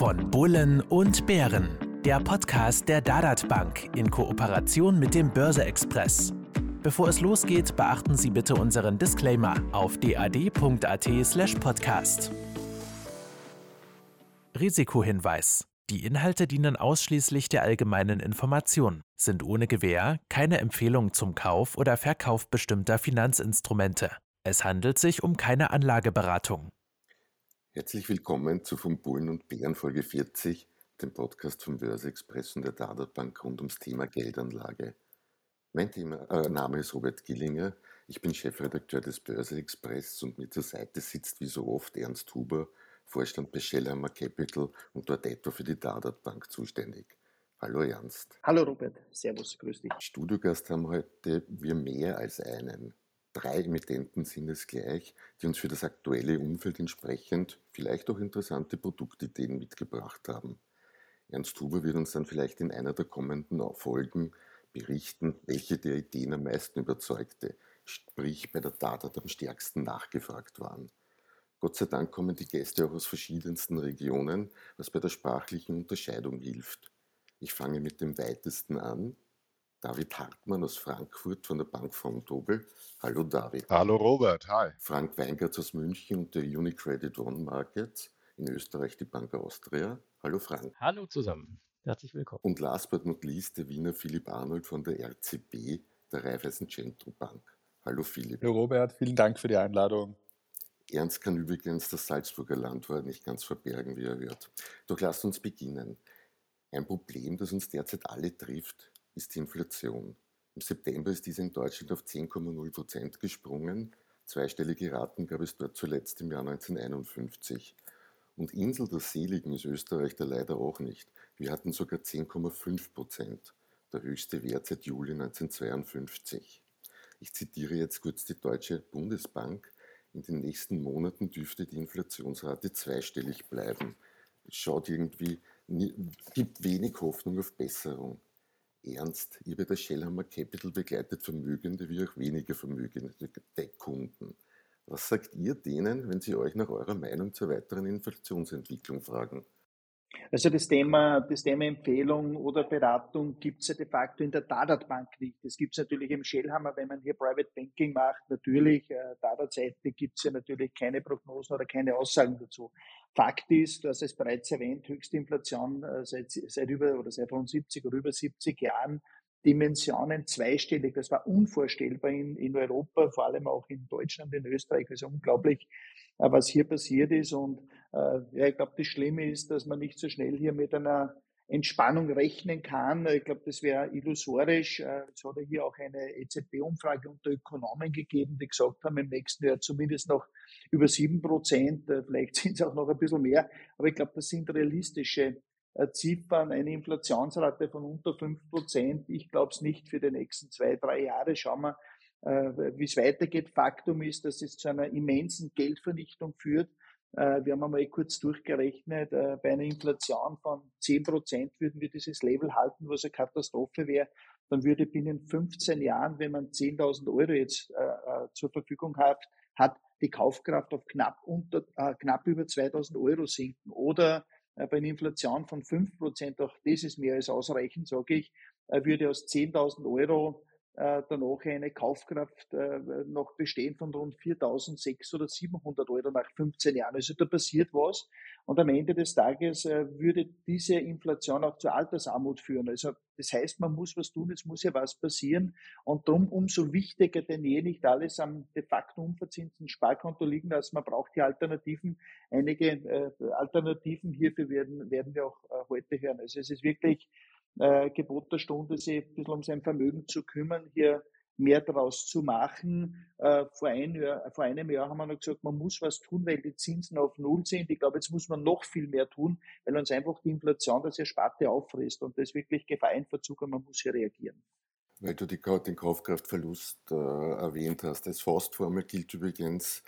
Von Bullen und Bären, der Podcast der Dadat Bank in Kooperation mit dem Börse-Express. Bevor es losgeht, beachten Sie bitte unseren Disclaimer auf dad.at/podcast. Risikohinweis: Die Inhalte dienen ausschließlich der allgemeinen Information, sind ohne Gewähr keine Empfehlung zum Kauf oder Verkauf bestimmter Finanzinstrumente. Es handelt sich um keine Anlageberatung. Herzlich willkommen zu Von Bullen und Bären Folge 40, dem Podcast vom Börse-Express und der Dadat Bank rund ums Thema Geldanlage. Mein Name ist Robert Gillinger, ich bin Chefredakteur des Börse-Express und mir zur Seite sitzt wie so oft Ernst Huber, Vorstand bei Schellhammer Capital und dort etwa für die Dadat Bank zuständig. Hallo Ernst. Hallo Robert, servus, grüß dich. Studiogast haben heute wir mehr als einen. 3 Emittenten sind es gleich, die uns für das aktuelle Umfeld entsprechend vielleicht auch interessante Produktideen mitgebracht haben. Ernst Huber wird uns dann vielleicht in einer der kommenden Folgen berichten, welche der Ideen am meisten überzeugte, sprich bei der Dadat am stärksten nachgefragt waren. Gott sei Dank kommen die Gäste auch aus verschiedensten Regionen, was bei der sprachlichen Unterscheidung hilft. Ich fange mit dem weitesten an. David Hartmann aus Frankfurt von der Bank Vontobel. Hallo David. Hallo Robert, hi. Frank Weingartz aus München und der UniCredit One Markets, in Österreich die Bank Austria. Hallo Frank. Hallo zusammen, herzlich willkommen. Und last but not least der Wiener Philipp Arnold von der RCB, der Raiffeisen Centro Bank. Hallo Philipp. Hallo Robert, vielen Dank für die Einladung. Ernst kann übrigens das Salzburger Landwort nicht ganz verbergen, wie er hört. Doch lasst uns beginnen. Ein Problem, das uns derzeit alle trifft, ist die Inflation. Im September ist diese in Deutschland auf 10,0% gesprungen. Zweistellige Raten gab es dort zuletzt im Jahr 1951. Und Insel der Seligen ist Österreich da leider auch nicht. Wir hatten sogar 10,5%, der höchste Wert seit Juli 1952. Ich zitiere jetzt kurz die Deutsche Bundesbank. In den nächsten Monaten dürfte die Inflationsrate zweistellig bleiben. Es gibt wenig Hoffnung auf Besserung. Ernst, ihr bei der Schellhammer Capital begleitet Vermögende wie auch weniger vermögende Kunden. Was sagt ihr denen, wenn sie euch nach eurer Meinung zur weiteren Inflationsentwicklung fragen? Also das Thema Empfehlung oder Beratung gibt es ja de facto in der Dadat Bank nicht. Das gibt es natürlich im Schellhammer, wenn man hier Private Banking macht. Natürlich, Dadat-Seite gibt es ja natürlich keine Prognosen oder keine Aussagen dazu. Fakt ist, du hast es bereits erwähnt, höchste Inflation seit rund 70 oder über 70 Jahren. Dimensionen zweistellig, das war unvorstellbar in Europa, vor allem auch in Deutschland, in Österreich. Also unglaublich, was hier passiert ist. Und ich glaube, das Schlimme ist, dass man nicht so schnell hier mit einer Entspannung rechnen kann. Ich glaube, das wäre illusorisch. Es hat ja hier auch eine EZB-Umfrage unter Ökonomen gegeben, die gesagt haben, im nächsten Jahr zumindest noch über 7%, vielleicht sind es auch noch ein bisschen mehr. Aber ich glaube, das sind realistische Ziffern, eine Inflationsrate von unter 5%. Ich glaube es nicht für die nächsten 2-3 Jahre. Schauen wir, wie es weitergeht. Faktum ist, dass es zu einer immensen Geldvernichtung führt. Wir haben einmal kurz durchgerechnet, bei einer Inflation von 10% würden wir dieses Level halten, was eine Katastrophe wäre. Dann würde binnen 15 Jahren, wenn man 10.000 Euro jetzt zur Verfügung hat, die Kaufkraft auf knapp über 2.000 Euro sinken. Oder bei einer Inflation von 5%, auch das ist mehr als ausreichend, sage ich, würde aus 10.000 Euro danach eine Kaufkraft noch bestehen von rund 4.600 oder 700 Euro nach 15 Jahren. Also da passiert was. Und am Ende des Tages würde diese Inflation auch zur Altersarmut führen. Also das heißt, man muss was tun, es muss ja was passieren. Und darum umso wichtiger denn je, nicht alles am de facto unverzinsten Sparkonto liegen lassen. Man braucht die Alternativen. Einige Alternativen hierfür werden wir auch heute hören. Also es ist wirklich Gebot der Stunde, sich ein bisschen um sein Vermögen zu kümmern, hier mehr daraus zu machen. Vor einem Jahr haben wir noch gesagt, man muss was tun, weil die Zinsen auf Null sind. Ich glaube, jetzt muss man noch viel mehr tun, weil uns einfach die Inflation das Ersparte auffrisst und das ist wirklich Gefahr in Verzug und man muss hier reagieren. Weil du den Kaufkraftverlust erwähnt hast. Als Faustformel gilt übrigens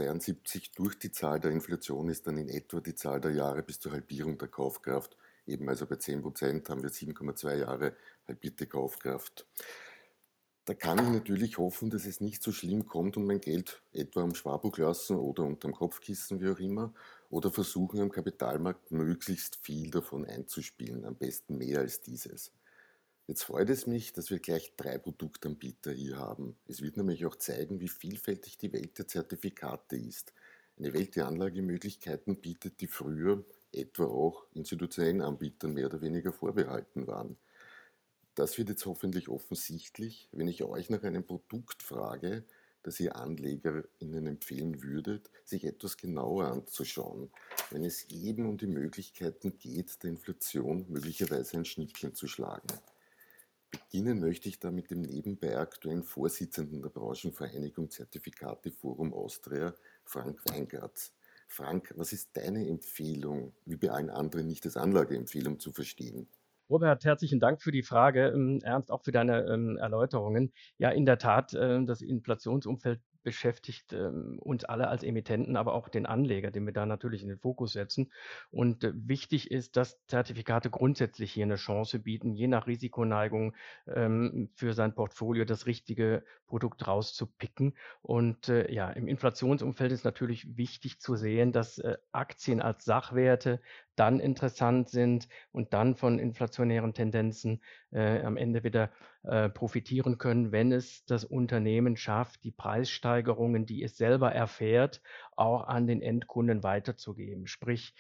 72 durch die Zahl der Inflation ist dann in etwa die Zahl der Jahre bis zur Halbierung der Kaufkraft. Eben also bei 10% haben wir 7,2 Jahre halbierte Kaufkraft. Da kann ich natürlich hoffen, dass es nicht so schlimm kommt und mein Geld etwa am Sparbuch lassen oder unterm Kopfkissen, wie auch immer, oder versuchen am Kapitalmarkt möglichst viel davon einzuspielen, am besten mehr als dieses. Jetzt freut es mich, dass wir gleich 3 Produktanbieter hier haben. Es wird nämlich auch zeigen, wie vielfältig die Welt der Zertifikate ist. Eine Welt der Anlagemöglichkeiten bietet, die früher etwa auch institutionellen Anbietern mehr oder weniger vorbehalten waren. Das wird jetzt hoffentlich offensichtlich, wenn ich euch nach einem Produkt frage, das ihr AnlegerInnen empfehlen würdet, sich etwas genauer anzuschauen, wenn es eben um die Möglichkeiten geht, der Inflation möglicherweise ein Schnippchen zu schlagen. Beginnen möchte ich da mit dem nebenbei aktuellen Vorsitzenden der Branchenvereinigung Zertifikate Forum Austria, Frank Weingartz. Frank, was ist deine Empfehlung, wie bei allen anderen nicht als Anlageempfehlung zu verstehen? Robert, herzlichen Dank für die Frage. Ernst, auch für deine Erläuterungen. Ja, in der Tat, das Inflationsumfeld beschäftigt uns alle als Emittenten, aber auch den Anleger, den wir da natürlich in den Fokus setzen. Und wichtig ist, dass Zertifikate grundsätzlich hier eine Chance bieten, je nach Risikoneigung für sein Portfolio das richtige Produkt rauszupicken. Und ja, im Inflationsumfeld ist natürlich wichtig zu sehen, dass Aktien als Sachwerte dann interessant sind und dann von inflationären Tendenzen am Ende wieder profitieren können, wenn es das Unternehmen schafft, die Preissteigerungen, die es selber erfährt, auch an den Endkunden weiterzugeben. Sprich,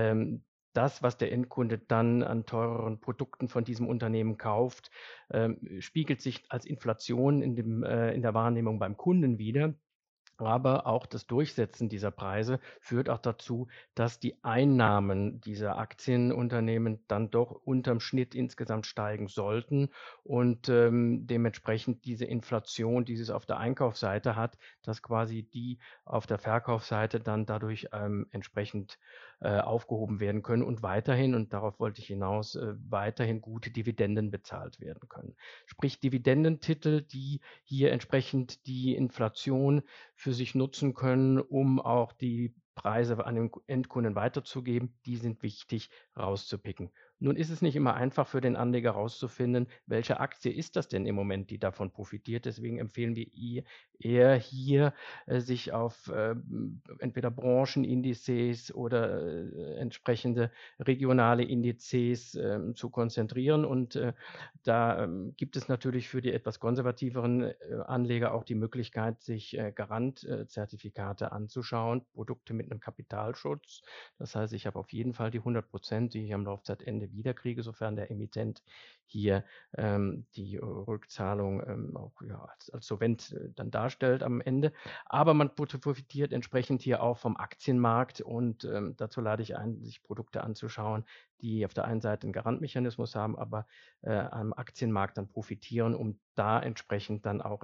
das, was der Endkunde dann an teureren Produkten von diesem Unternehmen kauft, spiegelt sich als Inflation in der Wahrnehmung beim Kunden wider. Aber auch das Durchsetzen dieser Preise führt auch dazu, dass die Einnahmen dieser Aktienunternehmen dann doch unterm Schnitt insgesamt steigen sollten und dementsprechend diese Inflation, die es auf der Einkaufsseite hat, dass quasi die auf der Verkaufsseite dann dadurch entsprechend aufgehoben werden können und weiterhin, und darauf wollte ich hinaus, weiterhin gute Dividenden bezahlt werden können. Sprich Dividendentitel, die hier entsprechend die Inflation für sich nutzen können, um auch die Preise an den Endkunden weiterzugeben, die sind wichtig rauszupicken. Nun ist es nicht immer einfach für den Anleger herauszufinden, welche Aktie ist das denn im Moment, die davon profitiert. Deswegen empfehlen wir eher hier, sich auf entweder Branchenindizes oder entsprechende regionale Indizes zu konzentrieren. Und da gibt es natürlich für die etwas konservativeren Anleger auch die Möglichkeit, sich Garantzertifikate anzuschauen, Produkte mit einem Kapitalschutz. Das heißt, ich habe auf jeden Fall die 100%, die ich am Laufzeitende wiederkriege, sofern der Emittent hier die Rückzahlung auch ja, als Solvent dann darstellt am Ende. Aber man profitiert entsprechend hier auch vom Aktienmarkt und dazu lade ich ein, sich Produkte anzuschauen, die auf der einen Seite einen Garantmechanismus haben, aber am Aktienmarkt dann profitieren, um da entsprechend dann auch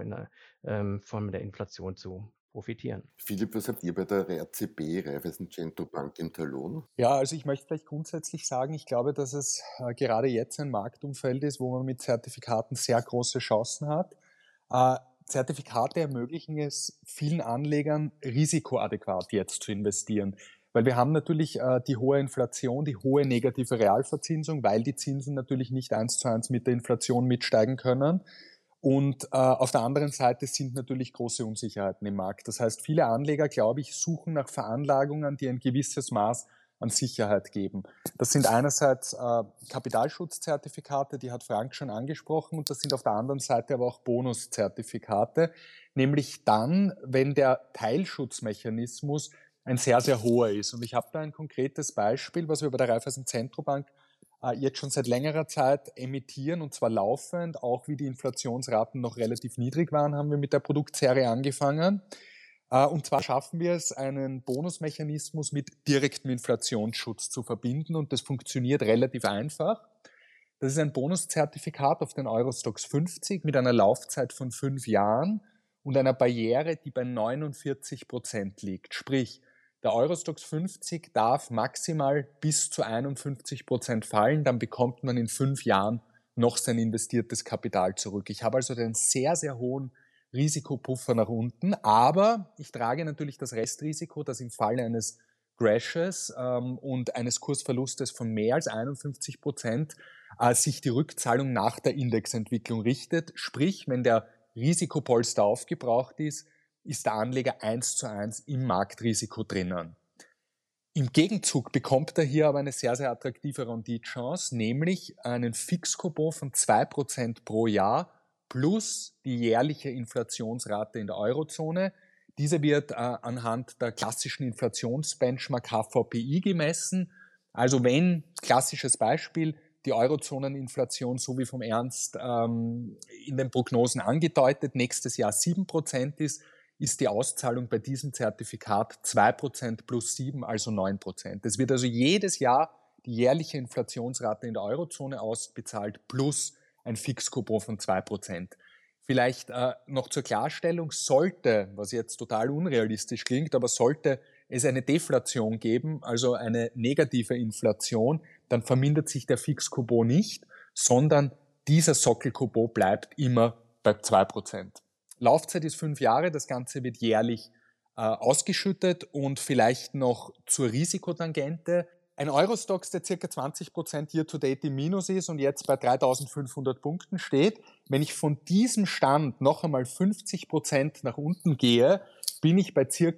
von der Inflation zu profitieren. Philipp, was habt ihr bei der RCB, Raiffeisen Centro Bank in Talon? Ja, also ich möchte vielleicht grundsätzlich sagen, ich glaube, dass es gerade jetzt ein Marktumfeld ist, wo man mit Zertifikaten sehr große Chancen hat. Zertifikate ermöglichen es vielen Anlegern, risikoadäquat jetzt zu investieren. Weil wir haben natürlich die hohe Inflation, die hohe negative Realverzinsung, weil die Zinsen natürlich nicht 1:1 mit der Inflation mitsteigen können. Und auf der anderen Seite sind natürlich große Unsicherheiten im Markt. Das heißt, viele Anleger, glaube ich, suchen nach Veranlagungen, die ein gewisses Maß an Sicherheit geben. Das sind einerseits Kapitalschutzzertifikate, die hat Frank schon angesprochen, und das sind auf der anderen Seite aber auch Bonuszertifikate, nämlich dann, wenn der Teilschutzmechanismus ein sehr, sehr hoher ist. Und ich habe da ein konkretes Beispiel, was wir bei der Raiffeisen Zentrobank jetzt schon seit längerer Zeit emittieren, und zwar laufend. Auch wie die Inflationsraten noch relativ niedrig waren, haben wir mit der Produktserie angefangen. Und zwar schaffen wir es, einen Bonusmechanismus mit direktem Inflationsschutz zu verbinden, und das funktioniert relativ einfach. Das ist ein Bonuszertifikat auf den Eurostoxx 50 mit einer Laufzeit von 5 Jahren und einer Barriere, die bei 49% liegt. Sprich, der Eurostoxx 50 darf maximal bis zu 51% fallen, dann bekommt man in 5 Jahren noch sein investiertes Kapital zurück. Ich habe also einen sehr, sehr hohen Risikopuffer nach unten, aber ich trage natürlich das Restrisiko, dass im Falle eines Crashes und eines Kursverlustes von mehr als 51% sich die Rückzahlung nach der Indexentwicklung richtet. Sprich, wenn der Risikopolster aufgebraucht ist, ist der Anleger 1:1 im Marktrisiko drinnen. Im Gegenzug bekommt er hier aber eine sehr, sehr attraktive Renditechance, nämlich einen Fixcoupon von 2% pro Jahr plus die jährliche Inflationsrate in der Eurozone. Diese wird anhand der klassischen Inflationsbenchmark HVPI gemessen. Also wenn, klassisches Beispiel, die Eurozoneninflation, so wie vom Ernst in den Prognosen angedeutet, nächstes Jahr 7% ist die Auszahlung bei diesem Zertifikat 2% plus 7, also 9%. Es wird also jedes Jahr die jährliche Inflationsrate in der Eurozone ausbezahlt plus ein Fixcoupon von 2%. Vielleicht noch zur Klarstellung, sollte, was jetzt total unrealistisch klingt, aber sollte es eine Deflation geben, also eine negative Inflation, dann vermindert sich der Fixcoupon nicht, sondern dieser Sockelcoupon bleibt immer bei 2%. Laufzeit ist 5 Jahre, das Ganze wird jährlich ausgeschüttet und vielleicht noch zur Risikotangente. Ein Eurostoxx, der ca. 20% Year-to-Date im Minus ist und jetzt bei 3.500 Punkten steht. Wenn ich von diesem Stand noch einmal 50% nach unten gehe, bin ich bei ca.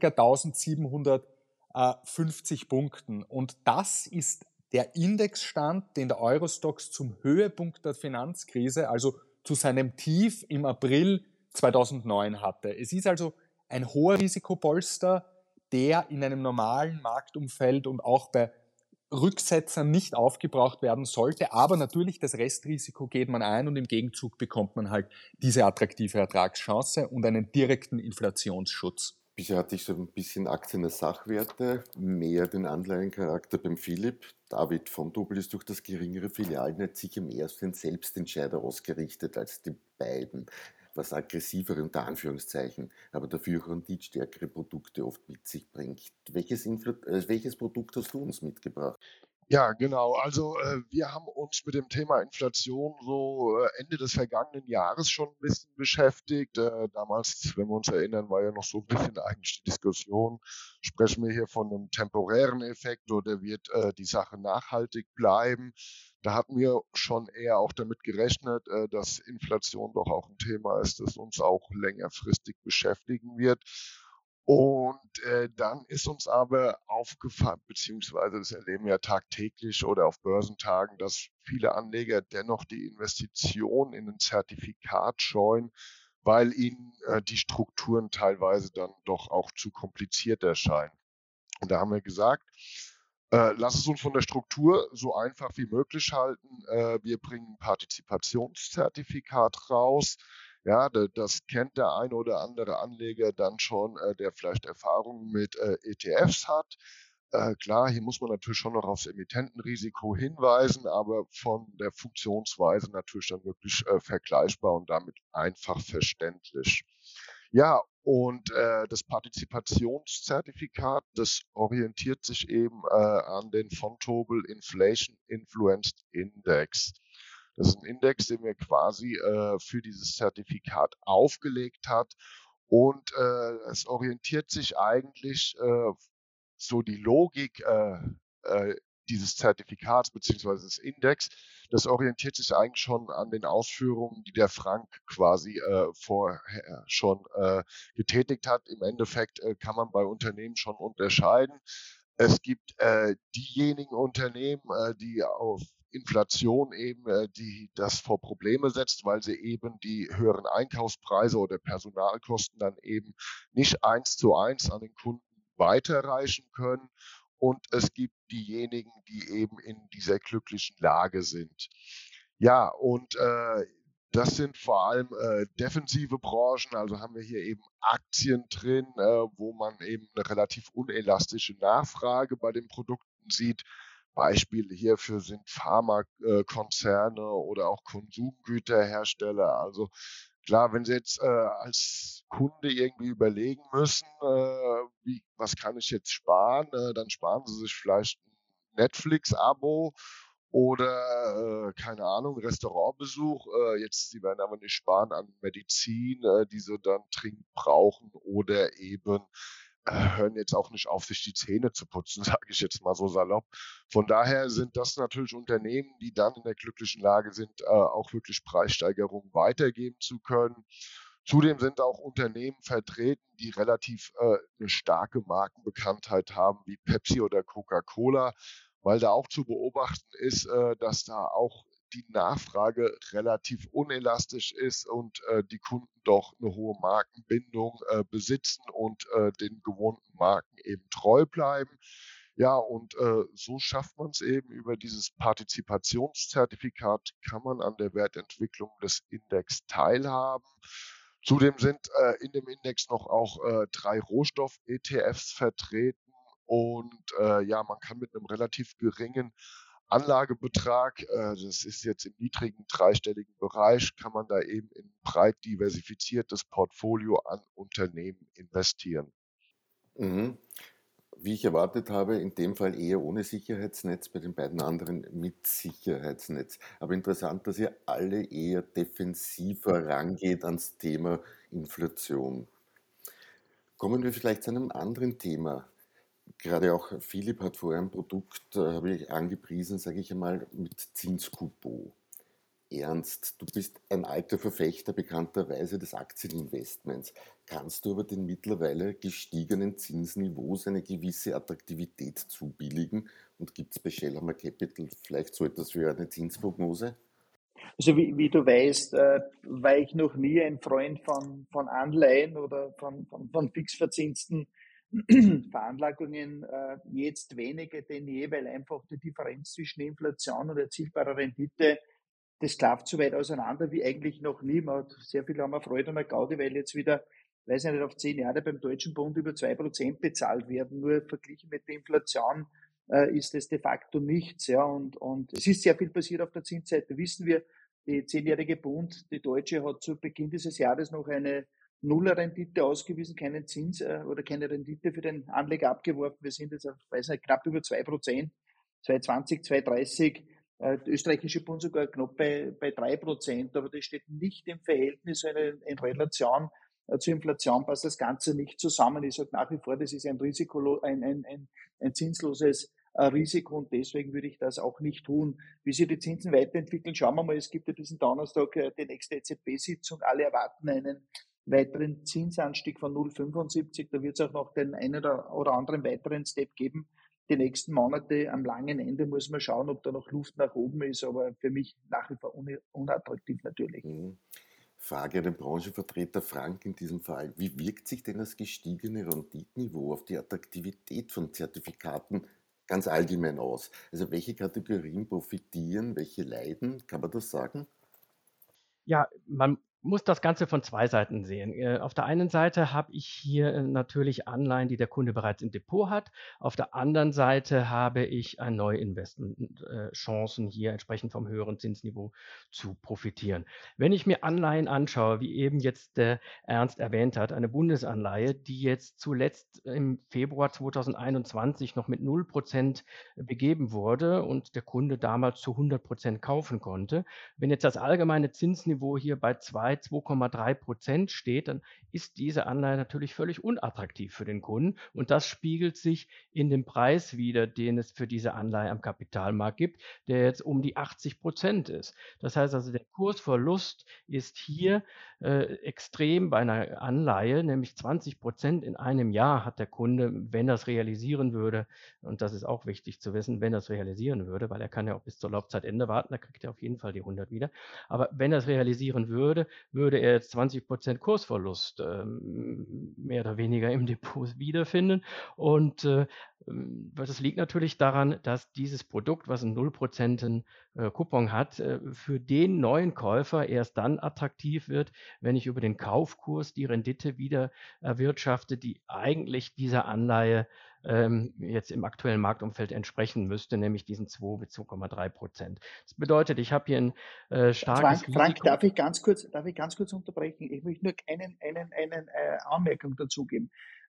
1.750 Punkten. Und das ist der Indexstand, den der Eurostoxx zum Höhepunkt der Finanzkrise, also zu seinem Tief im April 2009 hatte. Es ist also ein hoher Risikopolster, der in einem normalen Marktumfeld und auch bei Rücksetzern nicht aufgebraucht werden sollte, aber natürlich das Restrisiko geht man ein und im Gegenzug bekommt man halt diese attraktive Ertragschance und einen direkten Inflationsschutz. Bisher hatte ich so ein bisschen Aktien als Sachwerte, mehr den Anleihencharakter beim Philipp. David von Doppel ist durch das geringere Filialnetz sicher mehr auf den Selbstentscheider ausgerichtet als die beiden, was aggressivere unter Anführungszeichen, aber dafür auch renditstärkere Produkte oft mit sich bringt. Welches Produkt hast du uns mitgebracht? Ja, genau. Also wir haben uns mit dem Thema Inflation so Ende des vergangenen Jahres schon ein bisschen beschäftigt. Damals, wenn wir uns erinnern, war ja noch so ein bisschen eigentlich die Diskussion, sprechen wir hier von einem temporären Effekt oder wird die Sache nachhaltig bleiben? Da hatten wir schon eher auch damit gerechnet, dass Inflation doch auch ein Thema ist, das uns auch längerfristig beschäftigen wird. Und dann ist uns aber aufgefallen, beziehungsweise das erleben wir ja tagtäglich oder auf Börsentagen, dass viele Anleger dennoch die Investition in ein Zertifikat scheuen, weil ihnen die Strukturen teilweise dann doch auch zu kompliziert erscheinen. Und da haben wir gesagt, lass es uns von der Struktur so einfach wie möglich halten. Wir bringen ein Partizipationszertifikat raus. Ja, das kennt der eine oder andere Anleger dann schon, der vielleicht Erfahrungen mit ETFs hat. Klar, hier muss man natürlich schon noch aufs Emittentenrisiko hinweisen, aber von der Funktionsweise natürlich dann wirklich vergleichbar und damit einfach verständlich. Ja, und das Partizipationszertifikat, das orientiert sich eben an den Vontobel Inflation Influenced Index. Das ist ein Index, den wir quasi für dieses Zertifikat aufgelegt hat. Und es orientiert sich eigentlich so die Logik dieses Zertifikats beziehungsweise des Index, das orientiert sich eigentlich schon an den Ausführungen, die der Frank quasi vorher schon getätigt hat. Im Endeffekt kann man bei Unternehmen schon unterscheiden. Es gibt diejenigen Unternehmen, die auf Inflation eben, die das vor Probleme setzt, weil sie eben die höheren Einkaufspreise oder Personalkosten dann eben nicht 1:1 an den Kunden weiterreichen können. Und es gibt diejenigen, die eben in dieser glücklichen Lage sind. Ja, und das sind vor allem defensive Branchen, also haben wir hier eben Aktien drin, wo man eben eine relativ unelastische Nachfrage bei den Produkten sieht. Beispiele hierfür sind Pharmakonzerne oder auch Konsumgüterhersteller. Also klar, wenn Sie jetzt als Kunde irgendwie überlegen müssen, was kann ich jetzt sparen, dann sparen Sie sich vielleicht ein Netflix-Abo oder keine Ahnung, Restaurantbesuch. Sie werden aber nicht sparen an Medizin, die Sie dann dringend brauchen oder eben hören jetzt auch nicht auf, sich die Zähne zu putzen, sage ich jetzt mal so salopp. Von daher sind das natürlich Unternehmen, die dann in der glücklichen Lage sind, auch wirklich Preissteigerungen weitergeben zu können. Zudem sind auch Unternehmen vertreten, die relativ eine starke Markenbekanntheit haben, wie Pepsi oder Coca-Cola, weil da auch zu beobachten ist, dass da auch die Nachfrage relativ unelastisch ist und die Kunden doch eine hohe Markenbindung besitzen und den gewohnten Marken eben treu bleiben. Ja, und so schafft man es eben über dieses Partizipationszertifikat, kann man an der Wertentwicklung des Index teilhaben. Zudem sind in dem Index noch auch 3 Rohstoff-ETFs vertreten und ja, man kann mit einem relativ geringen Anlagebetrag, das ist jetzt im niedrigen dreistelligen Bereich, kann man da eben in 'n breit diversifiziertes Portfolio an Unternehmen investieren. Mhm. Wie ich erwartet habe, in dem Fall eher ohne Sicherheitsnetz, bei den beiden anderen mit Sicherheitsnetz. Aber interessant, dass ihr alle eher defensiver rangeht ans Thema Inflation. Kommen wir vielleicht zu einem anderen Thema. Gerade auch Philipp hat vorher ein Produkt, habe ich angepriesen, sage ich einmal, mit Zinscoupon. Ernst, du bist ein alter Verfechter bekannterweise des Aktieninvestments. Kannst du aber den mittlerweile gestiegenen Zinsniveaus eine gewisse Attraktivität zubilligen? Und gibt es bei Shellhammer Capital vielleicht so etwas wie eine Zinsprognose? Also wie du weißt, war ich noch nie ein Freund von Anleihen oder von fixverzinsten Veranlagungen, jetzt weniger denn je, weil einfach die Differenz zwischen Inflation und erzielbarer Rendite, das klafft so weit auseinander wie eigentlich noch nie. Sehr viele haben Freude an der Gaudi, weil jetzt wieder, weiß ich nicht, auf 10 Jahre beim Deutschen Bund über 2% bezahlt werden. Nur verglichen mit der Inflation ist es de facto nichts. Ja. Und es ist sehr viel passiert auf der Zinsseite, wissen wir. Die 10-jährige Bund, die Deutsche, hat zu Beginn dieses Jahres noch eine Nuller-Rendite ausgewiesen, keinen Zins oder keine Rendite für den Anleger abgeworfen. Wir sind jetzt auf, weiß nicht, knapp über 2%, 2,20, 2,30. Der österreichische Bund sogar knapp bei 3%, aber das steht nicht im Verhältnis, in Relation zur Inflation passt das Ganze nicht zusammen. Ich sage nach wie vor, das ist ein ein zinsloses Risiko und deswegen würde ich das auch nicht tun. Wie sich die Zinsen weiterentwickeln, schauen wir mal. Es gibt ja diesen Donnerstag die nächste EZB-Sitzung. Alle erwarten einen weiteren Zinsanstieg von 0,75. Da wird es auch noch den einen oder anderen weiteren Step geben. Die nächsten Monate am langen Ende muss man schauen, ob da noch Luft nach oben ist, aber für mich nach wie vor unattraktiv natürlich. Mhm. Frage an den Branchenvertreter Frank in diesem Fall. Wie wirkt sich denn das gestiegene Renditeniveau auf die Attraktivität von Zertifikaten ganz allgemein aus? Also welche Kategorien profitieren, welche leiden? Kann man das sagen? Ja, man muss das Ganze von 2 Seiten sehen. Auf der einen Seite habe ich hier natürlich Anleihen, die der Kunde bereits im Depot hat. Auf der anderen Seite habe ich Neuinvestment Chancen, hier entsprechend vom höheren Zinsniveau zu profitieren. Wenn ich mir Anleihen anschaue, wie eben jetzt der Ernst erwähnt hat, eine Bundesanleihe, die jetzt zuletzt im Februar 2021 noch mit 0% begeben wurde und der Kunde damals zu 100% kaufen konnte. Wenn jetzt das allgemeine Zinsniveau hier bei 2,3% steht, dann ist diese Anleihe natürlich völlig unattraktiv für den Kunden und das spiegelt sich in dem Preis wider, den es für diese Anleihe am Kapitalmarkt gibt, der jetzt um die 80% ist. Das heißt also, der Kursverlust ist hier extrem bei einer Anleihe, nämlich 20% in einem Jahr hat der Kunde, wenn er es realisieren würde, und das ist auch wichtig zu wissen, wenn er es realisieren würde, weil er kann ja auch bis zur Laufzeitende warten, da kriegt er auf jeden Fall die 100 wieder. Aber wenn er es realisieren würde, würde er jetzt 20% Kursverlust mehr oder weniger im Depot wiederfinden. Und das liegt natürlich daran, dass dieses Produkt, was einen 0% Coupon hat, für den neuen Käufer erst dann attraktiv wird, wenn ich über den Kaufkurs die Rendite wieder erwirtschafte, die eigentlich dieser Anleihe jetzt im aktuellen Marktumfeld entsprechen müsste, nämlich diesen 2 bis 2,3%. Das bedeutet, ich habe hier ein starkes Frank, Risiko. darf ich ganz kurz unterbrechen? Ich möchte nur eine Anmerkung dazugeben.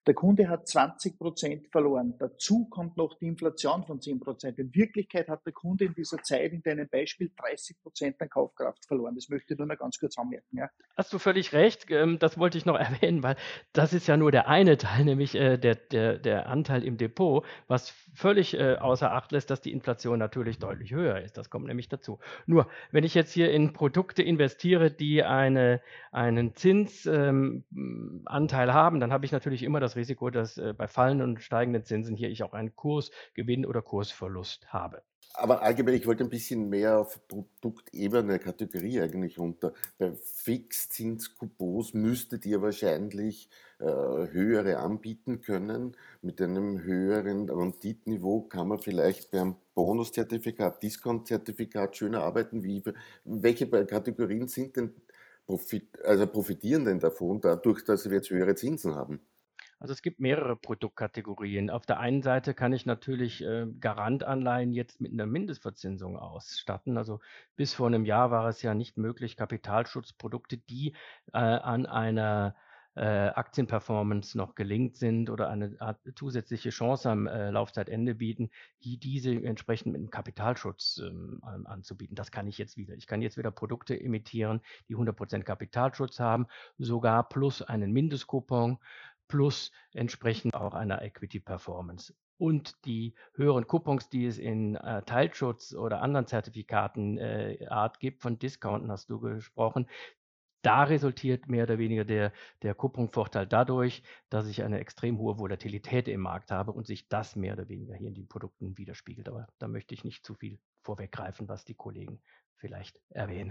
Der Kunde hat 20% verloren. Dazu kommt noch die Inflation von 10%. In Wirklichkeit hat der Kunde in dieser Zeit, in deinem Beispiel, 30% an Kaufkraft verloren. Das möchte ich nur noch ganz kurz anmerken. Ja. Hast du völlig recht. Das wollte ich noch erwähnen, weil das ist ja nur der eine Teil, nämlich der Anteil im Depot, was völlig außer Acht lässt, dass die Inflation natürlich deutlich höher ist. Das kommt nämlich dazu. Nur, wenn ich jetzt hier in Produkte investiere, die einen Zinsanteil haben, dann habe ich natürlich immer das Risiko, dass bei fallenden und steigenden Zinsen hier ich auch einen Kursgewinn oder Kursverlust habe. Aber allgemein, ich wollte ein bisschen mehr auf Produktebene, Kategorie eigentlich runter. Bei Fixzinskupons müsstet ihr wahrscheinlich höhere anbieten können. Mit einem höheren Renditeniveau kann man vielleicht beim Bonuszertifikat, Diskontzertifikat schöner arbeiten. Welche Kategorien sind denn profitieren denn davon, dadurch, dass wir jetzt höhere Zinsen haben? Also es gibt mehrere Produktkategorien. Auf der einen Seite kann ich natürlich Garantanleihen jetzt mit einer Mindestverzinsung ausstatten. Also bis vor einem Jahr war es ja nicht möglich, Kapitalschutzprodukte, die an einer Aktienperformance noch gelingt sind oder eine Art zusätzliche Chance am Laufzeitende bieten, diese entsprechend mit einem Kapitalschutz anzubieten. Das kann ich jetzt wieder. Ich kann jetzt wieder Produkte emittieren, die 100% Kapitalschutz haben, sogar plus einen Mindestkupon, plus entsprechend auch einer Equity Performance. Und die höheren Coupons, die es in Teilschutz oder anderen Zertifikaten Art gibt, von Discounten hast du gesprochen, da resultiert mehr oder weniger der Couponvorteil dadurch, dass ich eine extrem hohe Volatilität im Markt habe und sich das mehr oder weniger hier in den Produkten widerspiegelt. Aber da möchte ich nicht zu viel vorweggreifen, was die Kollegen vielleicht erwähnen.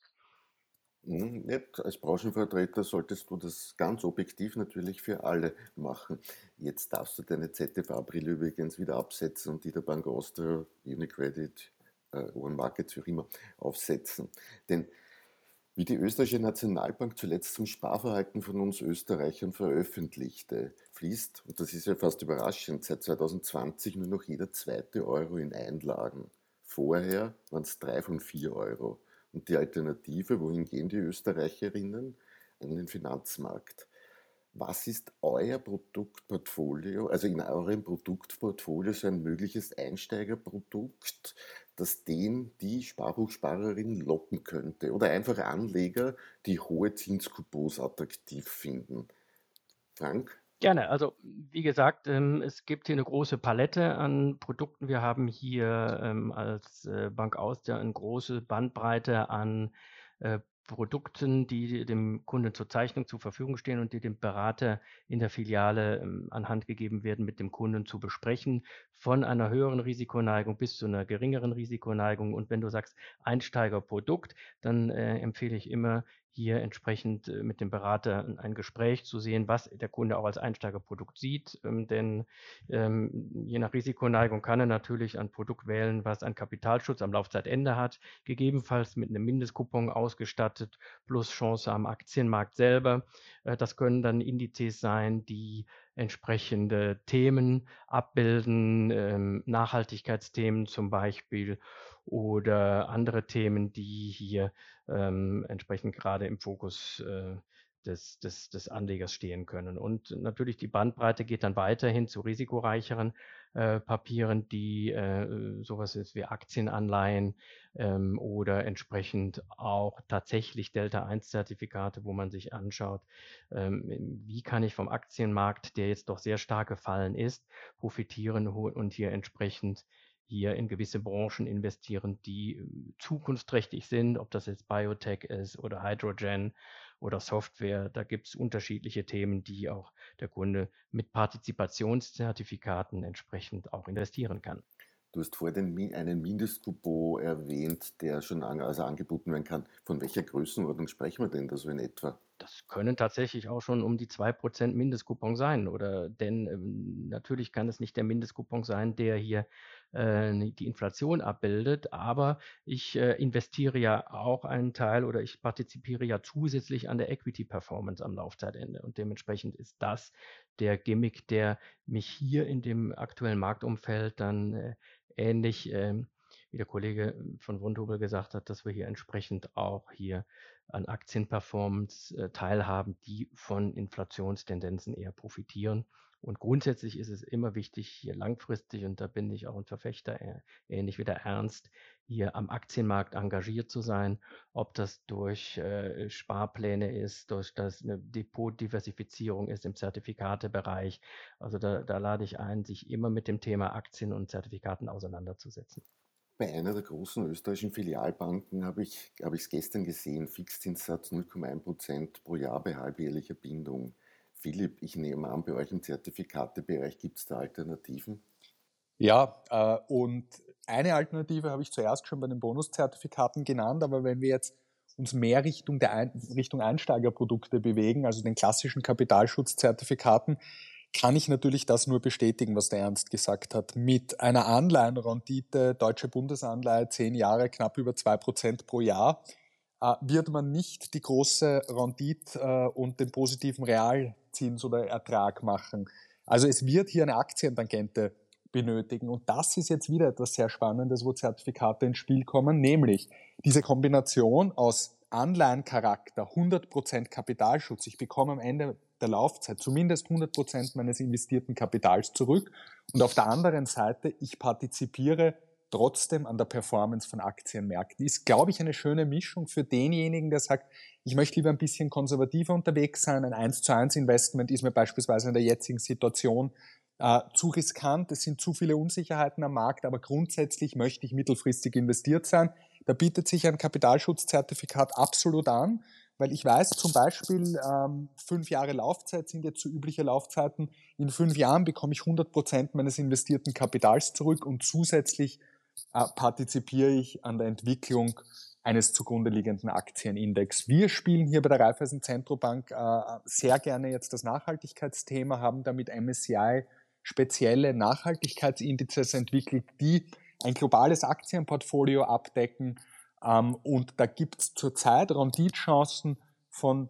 Nicht. Als Branchenvertreter solltest du das ganz objektiv natürlich für alle machen. Jetzt darfst du deine ZFA-Brille übrigens wieder absetzen und die der Bank Austria, UniCredit, One Markets, wie auch immer, aufsetzen. Denn wie die österreichische Nationalbank zuletzt zum Sparverhalten von uns Österreichern veröffentlichte, fließt, und das ist ja fast überraschend, seit 2020 nur noch jeder zweite Euro in Einlagen. Vorher waren es 3 von 4 Euro. Und die Alternative, wohin gehen die Österreicherinnen? An den Finanzmarkt. Was ist euer Produktportfolio, also in eurem Produktportfolio so ein mögliches Einsteigerprodukt, das die Sparbuchsparerin locken könnte? Oder einfach Anleger, die hohe Zinskupons attraktiv finden? Frank? Gerne. Also wie gesagt, es gibt hier eine große Palette an Produkten. Wir haben hier als Bank Austria eine große Bandbreite an Produkten, die dem Kunden zur Zeichnung zur Verfügung stehen und die dem Berater in der Filiale an Hand gegeben werden, mit dem Kunden zu besprechen, von einer höheren Risikoneigung bis zu einer geringeren Risikoneigung. Und wenn du sagst Einsteigerprodukt, dann empfehle ich immer, hier entsprechend mit dem Berater ein Gespräch zu sehen, was der Kunde auch als Einsteigerprodukt sieht. Denn je nach Risikoneigung kann er natürlich ein Produkt wählen, was einen Kapitalschutz am Laufzeitende hat, gegebenenfalls mit einem Mindestkupon ausgestattet, plus Chance am Aktienmarkt selber. Das können dann Indizes sein, die entsprechende Themen abbilden, Nachhaltigkeitsthemen zum Beispiel oder andere Themen, die hier entsprechend gerade im Fokus des Anlegers stehen können. Und natürlich die Bandbreite geht dann weiterhin zu risikoreicheren Papieren, die sowas ist wie Aktienanleihen oder entsprechend auch tatsächlich Delta-1-Zertifikate, wo man sich anschaut, wie kann ich vom Aktienmarkt, der jetzt doch sehr stark gefallen ist, profitieren und hier entsprechend hier in gewisse Branchen investieren, die zukunftsträchtig sind, ob das jetzt Biotech ist oder Hydrogen oder Software. Da gibt es unterschiedliche Themen, die auch der Kunde mit Partizipationszertifikaten entsprechend auch investieren kann. Du hast vorhin einen Mindestkupon erwähnt, der schon angeboten werden kann. Von welcher Größenordnung sprechen wir denn da so in etwa? Das können tatsächlich auch schon um die 2% Mindestkupon sein. Denn natürlich kann es nicht der Mindestkupon sein, der hier die Inflation abbildet, aber ich investiere ja auch einen Teil oder ich partizipiere ja zusätzlich an der Equity Performance am Laufzeitende. Und dementsprechend ist das der Gimmick, der mich hier in dem aktuellen Marktumfeld dann ähnlich wie der Kollege von Vontobel gesagt hat, dass wir hier entsprechend auch hier an Aktienperformance teilhaben, die von Inflationstendenzen eher profitieren. Und grundsätzlich ist es immer wichtig, hier langfristig, und da bin ich auch ein Verfechter, ähnlich wie der Ernst, hier am Aktienmarkt engagiert zu sein, ob das durch Sparpläne ist, durch das eine Depotdiversifizierung ist im Zertifikatebereich. Also da lade ich ein, sich immer mit dem Thema Aktien und Zertifikaten auseinanderzusetzen. Bei einer der großen österreichischen Filialbanken habe ich es gestern gesehen, Fixzinssatz 0,1% pro Jahr bei halbjährlicher Bindung. Philipp, ich nehme an, bei euch im Zertifikatebereich gibt es da Alternativen? Ja, und eine Alternative habe ich zuerst schon bei den Bonuszertifikaten genannt, aber wenn wir jetzt uns mehr Richtung Einsteigerprodukte bewegen, also den klassischen Kapitalschutzzertifikaten, kann ich natürlich das nur bestätigen, was der Ernst gesagt hat. Mit einer Anleihenrendite, Deutsche Bundesanleihe, 10 Jahre, knapp über 2% pro Jahr, wird man nicht die große Rendite und den positiven Realzins oder Ertrag machen. Also es wird hier eine Aktientangente benötigen. Und das ist jetzt wieder etwas sehr Spannendes, wo Zertifikate ins Spiel kommen, nämlich diese Kombination aus Anleihencharakter, 100% Kapitalschutz. Ich bekomme am Ende der Laufzeit zumindest 100% meines investierten Kapitals zurück. Und auf der anderen Seite, ich partizipiere trotzdem an der Performance von Aktienmärkten. Ist, glaube ich, eine schöne Mischung für denjenigen, der sagt, ich möchte lieber ein bisschen konservativer unterwegs sein. Ein 1:1 Investment ist mir beispielsweise in der jetzigen Situation zu riskant. Es sind zu viele Unsicherheiten am Markt, aber grundsätzlich möchte ich mittelfristig investiert sein. Da bietet sich ein Kapitalschutzzertifikat absolut an, weil ich weiß zum Beispiel, 5 Jahre Laufzeit sind jetzt so übliche Laufzeiten. In 5 Jahren bekomme ich 100% meines investierten Kapitals zurück und zusätzlich partizipiere ich an der Entwicklung eines zugrunde liegenden Aktienindex. Wir spielen hier bei der Raiffeisen Zentrobank sehr gerne jetzt das Nachhaltigkeitsthema, haben damit MSCI spezielle Nachhaltigkeitsindizes entwickelt, die ein globales Aktienportfolio abdecken. Und da gibt es zurzeit Renditechancen von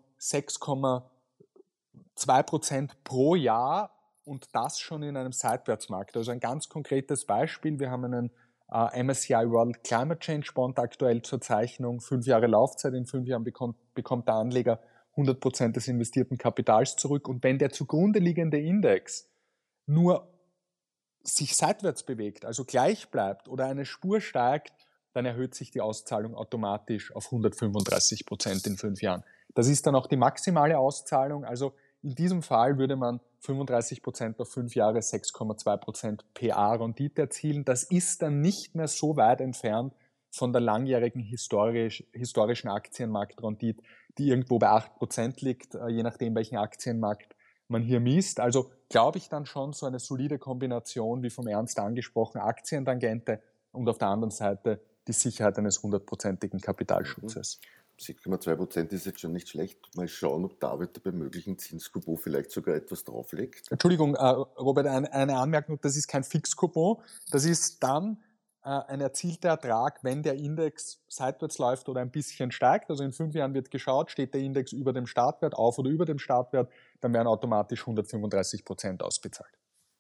6,2% pro Jahr und das schon in einem Seitwärtsmarkt. Also ein ganz konkretes Beispiel. Wir haben einen MSCI World Climate Change Bond aktuell zur Zeichnung. 5 Jahre Laufzeit. In 5 Jahren bekommt der Anleger 100% des investierten Kapitals zurück. Und wenn der zugrunde liegende Index nur sich seitwärts bewegt, also gleich bleibt oder eine Spur steigt, dann erhöht sich die Auszahlung automatisch auf 135% in 5 Jahren. Das ist dann auch die maximale Auszahlung. Also in diesem Fall würde man 35% auf 5 Jahre, 6,2% PA Rendite erzielen. Das ist dann nicht mehr so weit entfernt von der langjährigen historischen Aktienmarktrendite, die irgendwo bei 8% liegt, je nachdem, welchen Aktienmarkt man hier misst. Also glaube ich dann schon so eine solide Kombination, wie vom Ernst angesprochen, Aktientangente und auf der anderen Seite die Sicherheit eines 100%igen Kapitalschutzes. 7,2% ist jetzt schon nicht schlecht. Mal schauen, ob David bei möglichen Zinskupon vielleicht sogar etwas drauflegt. Entschuldigung, Robert, eine Anmerkung, das ist kein Fixkupon. Das ist dann ein erzielter Ertrag, wenn der Index seitwärts läuft oder ein bisschen steigt. Also in 5 Jahren wird geschaut, steht der Index über dem Startwert, auf oder über dem Startwert, dann werden automatisch 135% ausbezahlt.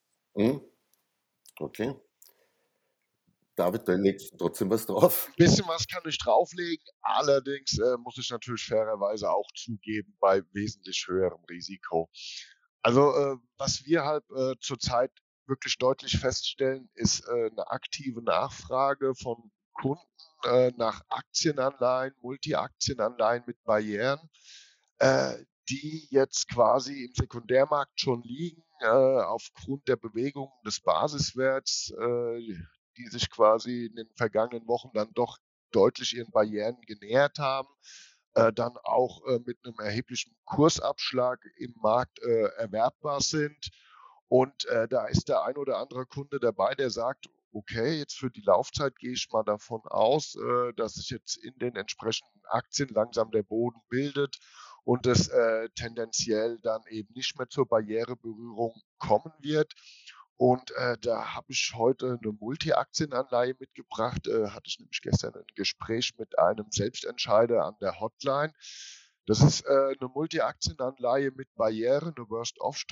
Okay. David, da legst du trotzdem was drauf? Ein bisschen was kann ich drauflegen, allerdings muss ich natürlich fairerweise auch zugeben, bei wesentlich höherem Risiko. Also was wir halt zurzeit wirklich deutlich feststellen, ist eine aktive Nachfrage von Kunden nach Aktienanleihen, Multi-Aktienanleihen mit Barrieren, die jetzt quasi im Sekundärmarkt schon liegen, aufgrund der Bewegung des Basiswerts, die sich quasi in den vergangenen Wochen dann doch deutlich ihren Barrieren genähert haben, dann auch mit einem erheblichen Kursabschlag im Markt erwerbbar sind. Und da ist der ein oder andere Kunde dabei, der sagt, okay, jetzt für die Laufzeit gehe ich mal davon aus, dass sich jetzt in den entsprechenden Aktien langsam der Boden bildet und es tendenziell dann eben nicht mehr zur Barriereberührung kommen wird. Und da habe ich heute eine Multi-Aktienanleihe mitgebracht. Hatte ich nämlich gestern ein Gespräch mit einem Selbstentscheider an der Hotline. Das ist eine Multi-Aktienanleihe mit Barriere, eine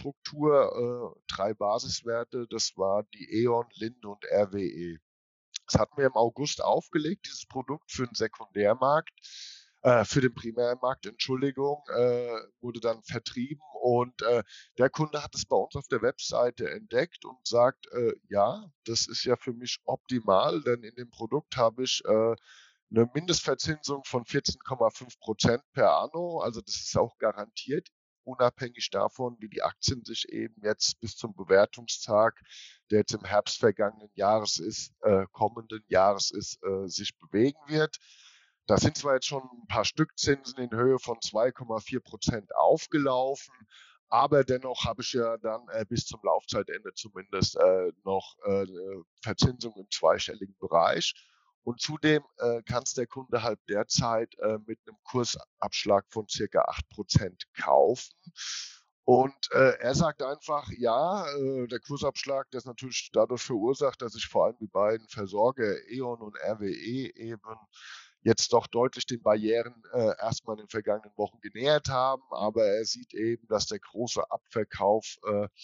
Worst-Off-Struktur, 3 Basiswerte. Das war die E.ON, Linde und RWE. Das hatten wir im August aufgelegt, dieses Produkt für den Sekundärmarkt, für den Primärmarkt, Entschuldigung, wurde dann vertrieben und der Kunde hat es bei uns auf der Webseite entdeckt und sagt, ja, das ist ja für mich optimal, denn in dem Produkt habe ich eine Mindestverzinsung von 14,5% per anno, also das ist auch garantiert, unabhängig davon, wie die Aktien sich eben jetzt bis zum Bewertungstag, der jetzt im Herbst vergangenen Jahres ist, kommenden Jahres ist, sich bewegen wird. Da sind zwar jetzt schon ein paar Stückzinsen in Höhe von 2,4% aufgelaufen, aber dennoch habe ich ja dann bis zum Laufzeitende zumindest noch Verzinsung im zweistelligen Bereich. Und zudem kann es der Kunde halt derzeit mit einem Kursabschlag von circa 8% kaufen. Und er sagt einfach, ja, der Kursabschlag, der ist natürlich dadurch verursacht, dass sich vor allem die beiden Versorger E.ON und RWE eben jetzt doch deutlich den Barrieren erstmal in den vergangenen Wochen genähert haben. Aber er sieht eben, dass der große Abverkauf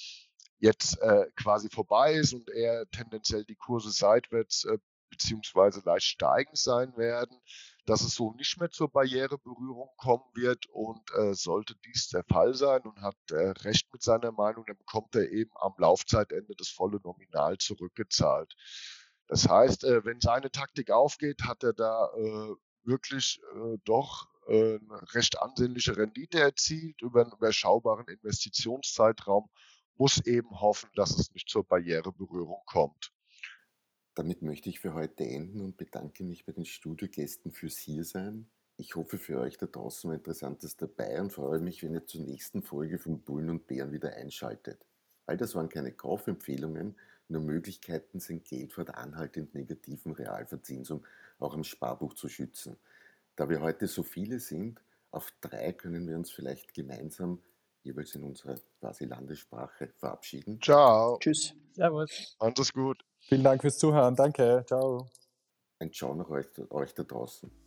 jetzt quasi vorbei ist und eher tendenziell die Kurse seitwärts beziehungsweise leicht steigend sein werden, dass es so nicht mehr zur Barriereberührung kommen wird. Und sollte dies der Fall sein und hat recht mit seiner Meinung, dann bekommt er eben am Laufzeitende das volle Nominal zurückgezahlt. Das heißt, wenn seine Taktik aufgeht, hat er da wirklich doch eine recht ansehnliche Rendite erzielt über einen überschaubaren Investitionszeitraum, muss eben hoffen, dass es nicht zur Barriereberührung kommt. Damit möchte ich für heute enden und bedanke mich bei den Studiogästen fürs Hiersein. Ich hoffe, für euch da draußen war Interessantes dabei und freue mich, wenn ihr zur nächsten Folge von Bullen und Bären wieder einschaltet. All das waren keine Kaufempfehlungen, nur Möglichkeiten, sein Geld vor der anhaltend negativen Realverzinsung auch am Sparbuch zu schützen. Da wir heute so viele sind, auf 3 können wir uns vielleicht gemeinsam jeweils in unserer quasi Landessprache verabschieden. Ciao. Tschüss. Servus. Macht es gut. Vielen Dank fürs Zuhören. Danke. Ciao. Ein Ciao nach euch da draußen.